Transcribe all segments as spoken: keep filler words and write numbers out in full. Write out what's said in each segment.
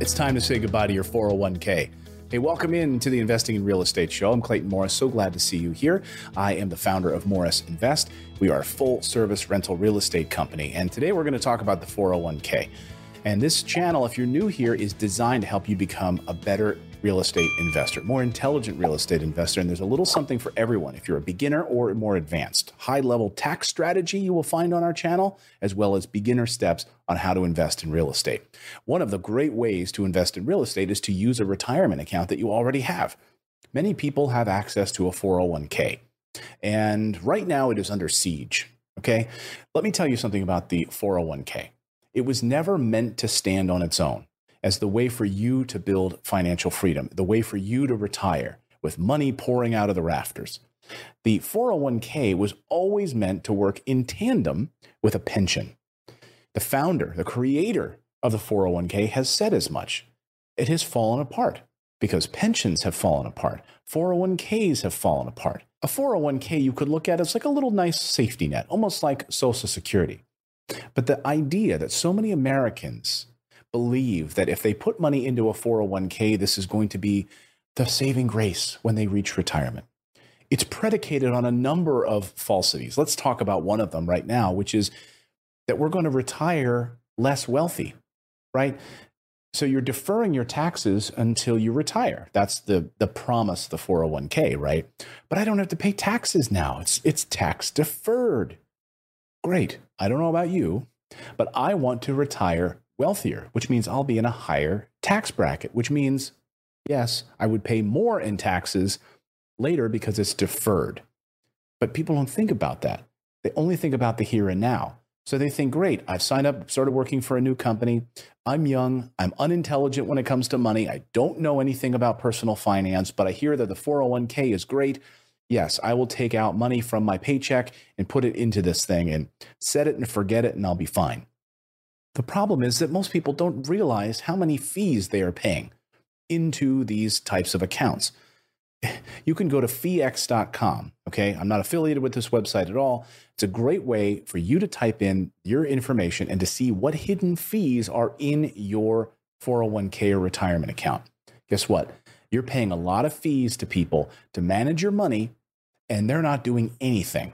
It's time to say goodbye to your four oh one k. Hey, welcome in to the Investing in Real Estate show. I'm Clayton Morris. So glad to see you here. I am the founder of Morris Invest. We are a full-service rental real estate company, and today we're going to talk about the four oh one k. And this channel, if you're new here, is designed to help you become a better real estate investor, more intelligent real estate investor. And there's a little something for everyone. If you're a beginner or more advanced, high-level tax strategy you will find on our channel, as well as beginner steps on how to invest in real estate. One of the great ways to invest in real estate is to use a retirement account that you already have. Many people have access to a four oh one k, and right now it is under siege. Okay, let me tell you something about the four oh one k. It was never meant to stand on its own as the way for you to build financial freedom, the way for you to retire with money pouring out of the rafters. The four oh one k was always meant to work in tandem with a pension. The founder, the creator of the four oh one k has said as much. It has fallen apart because pensions have fallen apart. four oh one k's have fallen apart. A four oh one k you could look at as like a little nice safety net, almost like Social Security. But the idea that so many Americans believe that if they put money into a four oh one k, this is going to be the saving grace when they reach retirement. It's predicated on a number of falsities. Let's talk about one of them right now, which is that we're going to retire less wealthy, right? So you're deferring your taxes until you retire. That's the, the promise, the four oh one k, right? But I don't have to pay taxes now. It's, it's tax deferred. Great. I don't know about you, but I want to retire wealthier, which means I'll be in a higher tax bracket, which means, yes, I would pay more in taxes later because it's deferred. But people don't think about that. They only think about the here and now. So they think, great, I've signed up, started working for a new company. I'm young. I'm unintelligent when it comes to money. I don't know anything about personal finance, but I hear that the four oh one k is great. Yes, I will take out money from my paycheck and put it into this thing and set it and forget it, and I'll be fine. The problem is that most people don't realize how many fees they are paying into these types of accounts. You can go to fee x dot com, okay? I'm not affiliated with this website at all. It's a great way for you to type in your information and to see what hidden fees are in your four oh one k or retirement account. Guess what? You're paying a lot of fees to people to manage your money, and they're not doing anything.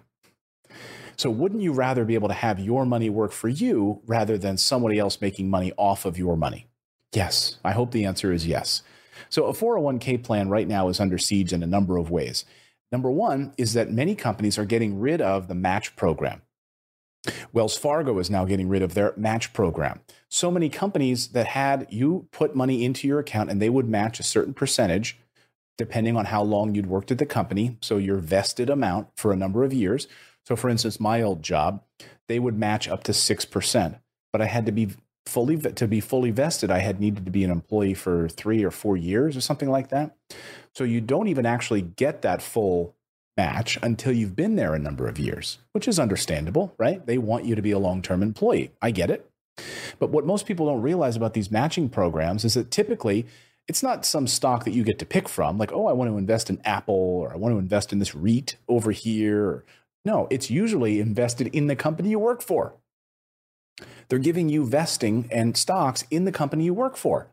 So wouldn't you rather be able to have your money work for you rather than somebody else making money off of your money? Yes, I hope the answer is yes. So a four oh one k plan right now is under siege in a number of ways. Number one is that many companies are getting rid of the match program. Wells Fargo is now getting rid of their match program. So many companies that had you put money into your account and they would match a certain percentage depending on how long you'd worked at the company. So your vested amount for a number of years. So for instance, my old job, they would match up to six percent, but I had to be fully, to be fully vested, I had needed to be an employee for three or four years or something like that. So you don't even actually get that full match until you've been there a number of years, which is understandable, right? They want you to be a long-term employee. I get it. But what most people don't realize about these matching programs is that typically it's not some stock that you get to pick from, like, oh, I want to invest in Apple, or I want to invest in this REIT over here. No, it's usually invested in the company you work for. They're giving you vesting and stocks in the company you work for.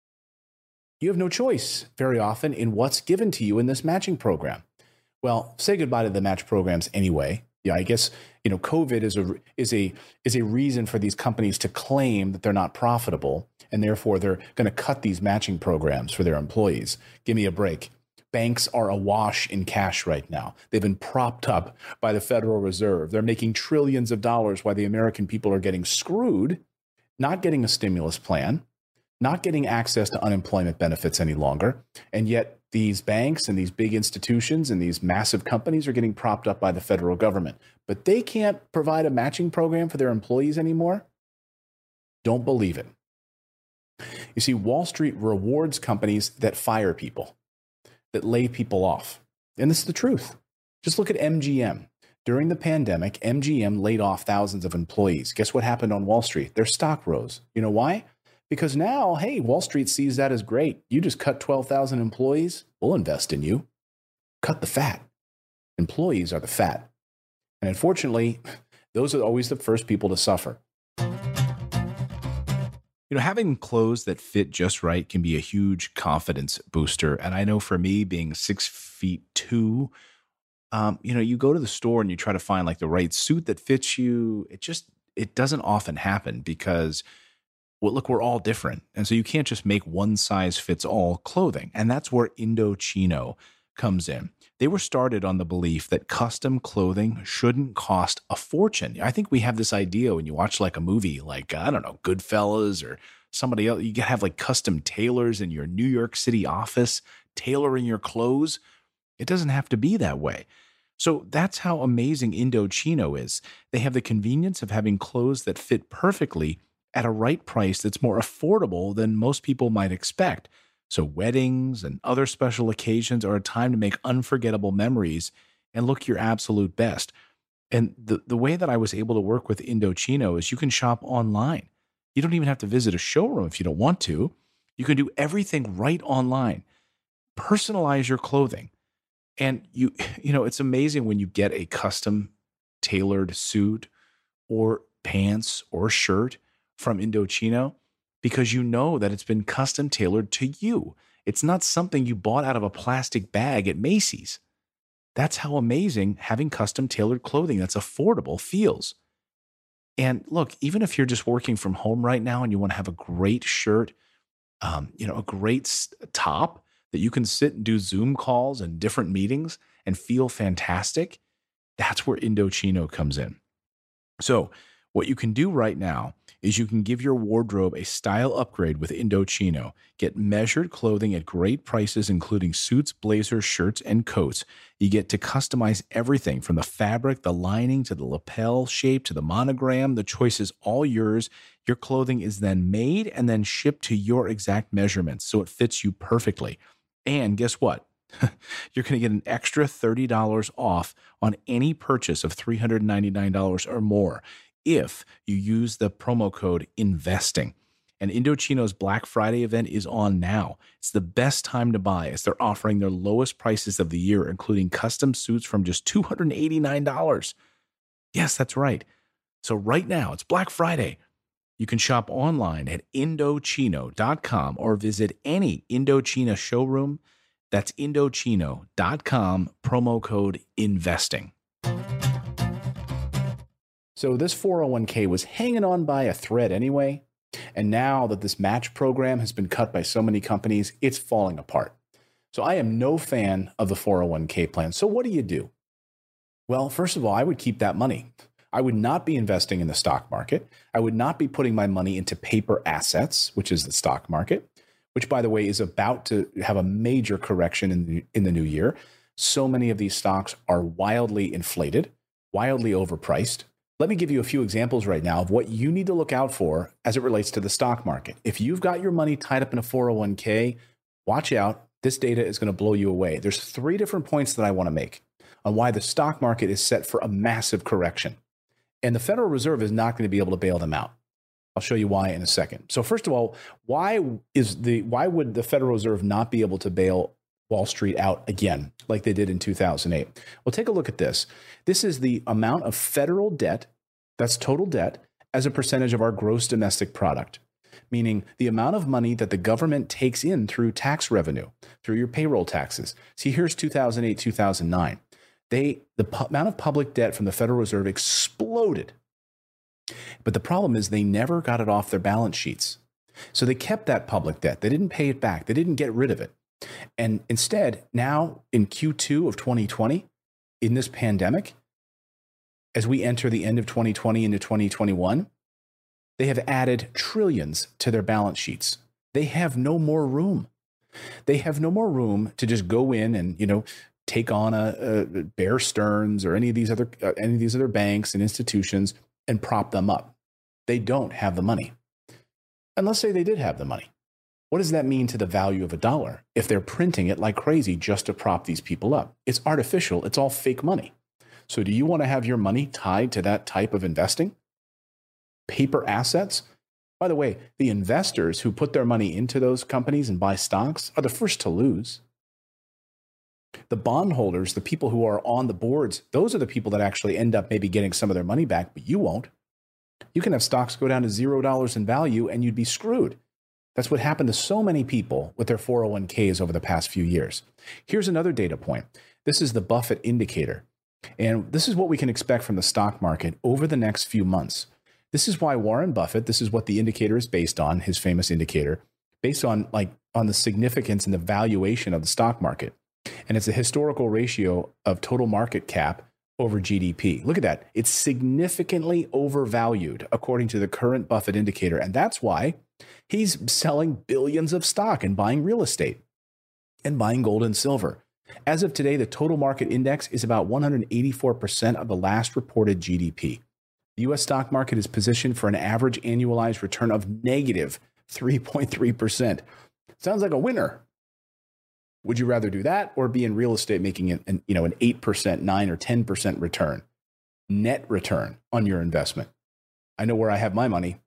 You have no choice very often in what's given to you in this matching program. Well, say goodbye to the match programs anyway. Yeah, I guess, you know, COVID is a is a is a reason for these companies to claim that they're not profitable, and therefore they're going to cut these matching programs for their employees. Give me a break. Banks are awash in cash right now. They've been propped up by the Federal Reserve. They're making trillions of dollars while the American people are getting screwed, not getting a stimulus plan, not getting access to unemployment benefits any longer. And yet these banks and these big institutions and these massive companies are getting propped up by the federal government. But they can't provide a matching program for their employees anymore. Don't believe it. You see, Wall Street rewards companies that fire people, that lay people off. And this is the truth. Just look at M G M. During the pandemic, M G M laid off thousands of employees. Guess what happened on Wall Street? Their stock rose. You know why? Because now, hey, Wall Street sees that as great. You just cut twelve thousand employees. We'll invest in you. Cut the fat. Employees are the fat. And unfortunately, those are always the first people to suffer. You know, having clothes that fit just right can be a huge confidence booster. And I know for me, being six feet two, um, you know, you go to the store and you try to find like the right suit that fits you. It just, it doesn't often happen because, well, look, we're all different. And so you can't just make one size fits all clothing. And that's where Indochino comes in. They were started on the belief that custom clothing shouldn't cost a fortune. I think we have this idea when you watch like a movie like, I don't know, Goodfellas or somebody else, you can have like custom tailors in your New York City office tailoring your clothes. It doesn't have to be that way. So that's how amazing Indochino is. They have the convenience of having clothes that fit perfectly at a right price that's more affordable than most people might expect. So weddings and other special occasions are a time to make unforgettable memories and look your absolute best. And the, the way that I was able to work with Indochino is you can shop online. You don't even have to visit a showroom if you don't want to. You can do everything right online. Personalize your clothing. And you, you know, it's amazing when you get a custom tailored suit or pants or shirt from Indochino, because you know that it's been custom tailored to you. It's not something you bought out of a plastic bag at Macy's. That's how amazing having custom tailored clothing that's affordable feels. And look, even if you're just working from home right now and you want to have a great shirt, um, you know, a great s- top that you can sit and do Zoom calls and different meetings and feel fantastic, that's where Indochino comes in. So what you can do right now is you can give your wardrobe a style upgrade with Indochino. Get measured clothing at great prices, including suits, blazers, shirts, and coats. You get to customize everything from the fabric, the lining, to the lapel shape, to the monogram. The choice is all yours. Your clothing is then made and then shipped to your exact measurements, so it fits you perfectly. And guess what? You're going to get an extra thirty dollars off on any purchase of three hundred ninety-nine dollars or more if you use the promo code INVESTING. And Indochino's Black Friday event is on now. It's the best time to buy as they're offering their lowest prices of the year, including custom suits from just two hundred eighty-nine dollars. Yes, that's right. So right now, it's Black Friday. You can shop online at Indochino dot com or visit any Indochino showroom. That's Indochino dot com, promo code INVESTING. So this four oh one k was hanging on by a thread anyway, and now that this match program has been cut by so many companies, it's falling apart. So I am no fan of the four oh one k plan. So what do you do? Well, first of all, I would keep that money. I would not be investing in the stock market. I would not be putting my money into paper assets, which is the stock market, which, by the way, is about to have a major correction in the, in the new year. So many of these stocks are wildly inflated, wildly overpriced. Let me give you a few examples right now of what you need to look out for as it relates to the stock market. If you've got your money tied up in a four oh one k, watch out. This data is going to blow you away. There's three different points that I want to make on why the stock market is set for a massive correction. And the Federal Reserve is not going to be able to bail them out. I'll show you why in a second. So first of all, why is the why would the Federal Reserve not be able to bail Wall Street out again like they did in two thousand eight? Well, take a look at this. This is the amount of federal debt, that's total debt, as a percentage of our gross domestic product, meaning the amount of money that the government takes in through tax revenue, through your payroll taxes. See, here's two thousand eight, two thousand nine. They the pu- amount of public debt from the Federal Reserve exploded. But the problem is they never got it off their balance sheets. So they kept that public debt. They didn't pay it back. They didn't get rid of it. And instead, now in Q two of twenty twenty, in this pandemic, as we enter the end of twenty twenty into twenty twenty-one, they have added trillions to their balance sheets. They have no more room. They have no more room to just go in and, you know, take on a, a Bear Stearns or any of these other uh, any of these other banks and institutions and prop them up. They don't have the money. And let's say they did have the money. What does that mean to the value of a dollar if they're printing it like crazy just to prop these people up? It's artificial. It's all fake money. So do you want to have your money tied to that type of investing? Paper assets? By the way, the investors who put their money into those companies and buy stocks are the first to lose. The bondholders, the people who are on the boards, those are the people that actually end up maybe getting some of their money back, but you won't. You can have stocks go down to zero dollars in value and you'd be screwed. That's what happened to so many people with their four oh one k's over the past few years. Here's another data point. This is the Buffett indicator. And this is what we can expect from the stock market over the next few months. This is why Warren Buffett, this is what the indicator is based on, his famous indicator, based on like on the significance and the valuation of the stock market. And it's a historical ratio of total market cap over G D P. Look at that. It's significantly overvalued according to the current Buffett indicator. And that's why he's selling billions of stock and buying real estate and buying gold and silver. As of today, the total market index is about one hundred eighty-four percent of the last reported G D P. The U S stock market is positioned for an average annualized return of negative three point three percent. Sounds like a winner. Would you rather do that or be in real estate making an, an, you know, an eight percent, nine or ten percent return, net return on your investment? I know where I have my money.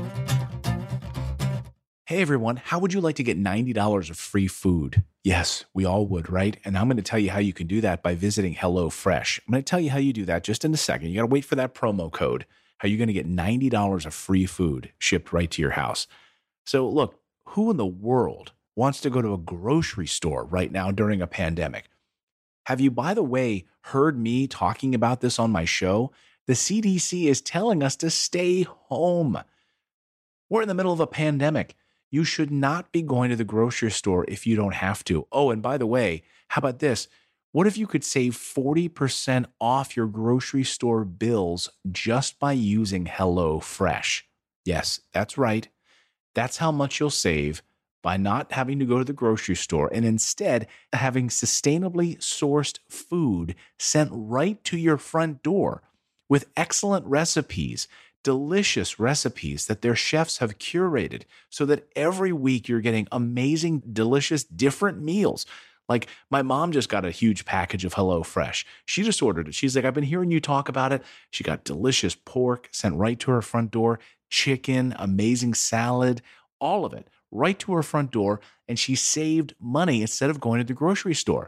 Hey everyone, how would you like to get ninety dollars of free food? Yes, we all would, right? And I'm going to tell you how you can do that by visiting HelloFresh. I'm going to tell you how you do that just in a second. You got to wait for that promo code. How you're going to get ninety dollars of free food shipped right to your house. So look, who in the world wants to go to a grocery store right now during a pandemic? Have you, by the way, heard me talking about this on my show? The C D C is telling us to stay home. We're in the middle of a pandemic. You should not be going to the grocery store if you don't have to. Oh, and by the way, how about this? What if you could save forty percent off your grocery store bills just by using HelloFresh? Yes, that's right. That's how much you'll save by not having to go to the grocery store and instead having sustainably sourced food sent right to your front door with excellent recipes. Delicious recipes that their chefs have curated so that every week you're getting amazing, delicious, different meals. Like my mom just got a huge package of HelloFresh. She just ordered it. She's like, I've been hearing you talk about it. She got delicious pork sent right to her front door, chicken, amazing salad, all of it right to her front door. And she saved money instead of going to the grocery store.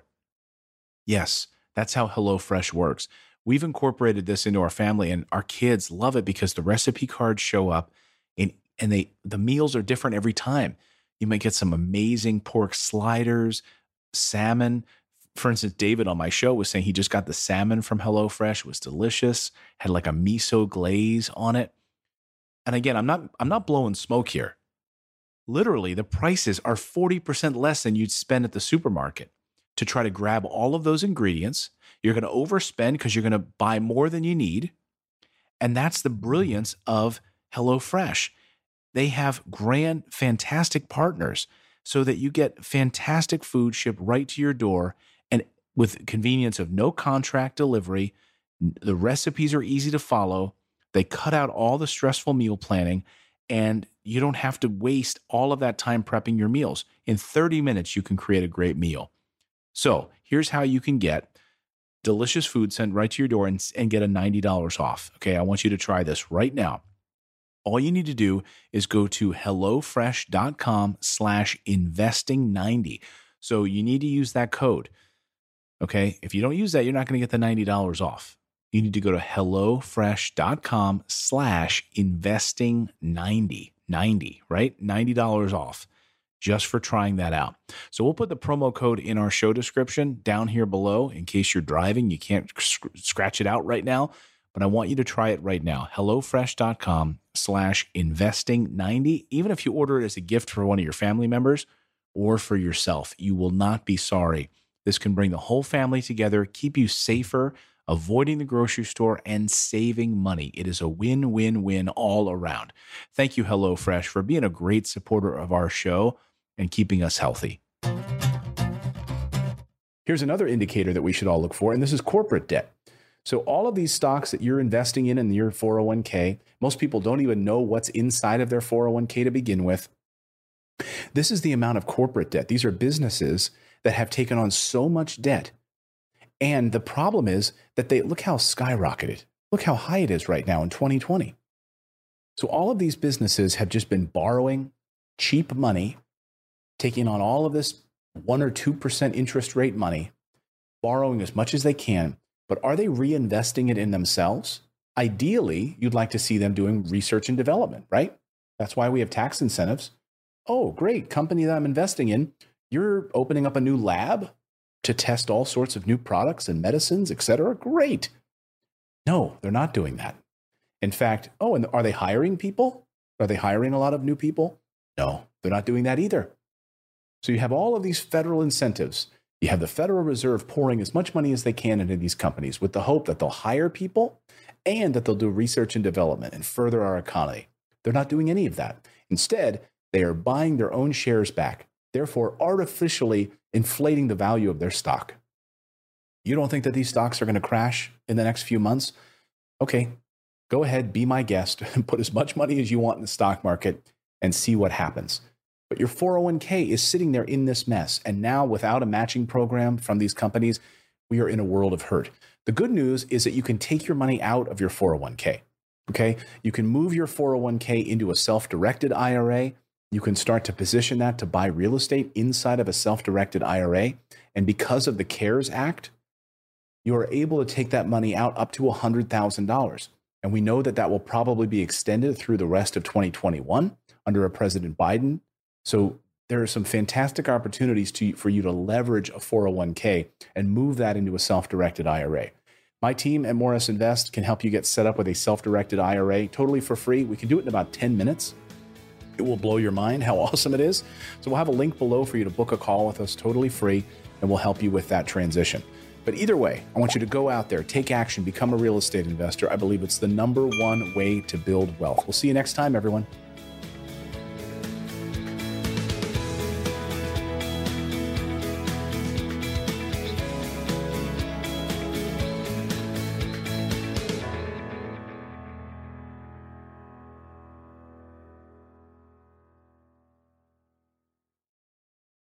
Yes, that's how HelloFresh works. We've incorporated this into our family and our kids love it because the recipe cards show up and, and they the meals are different every time. You might get some amazing pork sliders, salmon. For instance, David on my show was saying he just got the salmon from HelloFresh. It was delicious, had like a miso glaze on it. And again, I'm not I'm not blowing smoke here. Literally, the prices are forty percent less than you'd spend at the supermarket to try to grab all of those ingredients. You're going to overspend because you're going to buy more than you need. And that's the brilliance of HelloFresh. They have grand, fantastic partners so that you get fantastic food shipped right to your door and with convenience of no contract delivery. The recipes are easy to follow. They cut out all the stressful meal planning and you don't have to waste all of that time prepping your meals. In thirty minutes, you can create a great meal. So here's how you can get delicious food sent right to your door and, and get a ninety dollars off. Okay, I want you to try this right now. All you need to do is go to HelloFresh.com slash investing ninety. So you need to use that code. Okay, if you don't use that, you're not going to get the ninety dollars off. You need to go to HelloFresh.com slash investing ninety. ninety, right? ninety dollars off. Just for trying that out. So we'll put the promo code in our show description down here below in case you're driving. You can't sc- scratch it out right now, but I want you to try it right now. HelloFresh.com slash investing ninety. Even if you order it as a gift for one of your family members or for yourself, you will not be sorry. This can bring the whole family together, keep you safer, avoiding the grocery store, and saving money. It is a win-win-win all around. Thank you, HelloFresh, for being a great supporter of our show and keeping us healthy. Here's another indicator that we should all look for, and this is corporate debt. So all of these stocks that you're investing in in your four oh one k, most people don't even know what's inside of their four oh one k to begin with. This is the amount of corporate debt. These are businesses that have taken on so much debt. And the problem is that they look how skyrocketed. Look how high it is right now in twenty twenty. So all of these businesses have just been borrowing cheap money, taking on all of this one or two percent interest rate money, borrowing as much as they can. But are they reinvesting it in themselves? Ideally, you'd like to see them doing research and development, right? That's why we have tax incentives. Oh, great. Company that I'm investing in, you're opening up a new lab to test all sorts of new products and medicines, et cetera. Great. No, they're not doing that. In fact, oh, and are they hiring people? Are they hiring a lot of new people? No, they're not doing that either. So you have all of these federal incentives. You have the Federal Reserve pouring as much money as they can into these companies with the hope that they'll hire people and that they'll do research and development and further our economy. They're not doing any of that. Instead, they are buying their own shares back, therefore artificially inflating the value of their stock. You don't think that these stocks are going to crash in the next few months? Okay, go ahead, be my guest, and put as much money as you want in the stock market and see what happens. But your four oh one k is sitting there in this mess. And now without a matching program from these companies, we are in a world of hurt. The good news is that you can take your money out of your four oh one k. Okay, you can move your four oh one k into a self-directed I R A. You can start to position that to buy real estate inside of a self-directed I R A. And because of the CARES Act, you are able to take that money out up to one hundred thousand dollars. And we know that that will probably be extended through the rest of twenty twenty-one under a President Biden. So there are some fantastic opportunities to, for you to leverage a four oh one k and move that into a self-directed I R A. My team at Morris Invest can help you get set up with a self-directed I R A totally for free. We can do it in about ten minutes. It will blow your mind how awesome it is. So we'll have a link below for you to book a call with us totally free, and we'll help you with that transition. But either way, I want you to go out there, take action, become a real estate investor. I believe it's the number one way to build wealth. We'll see you next time, everyone.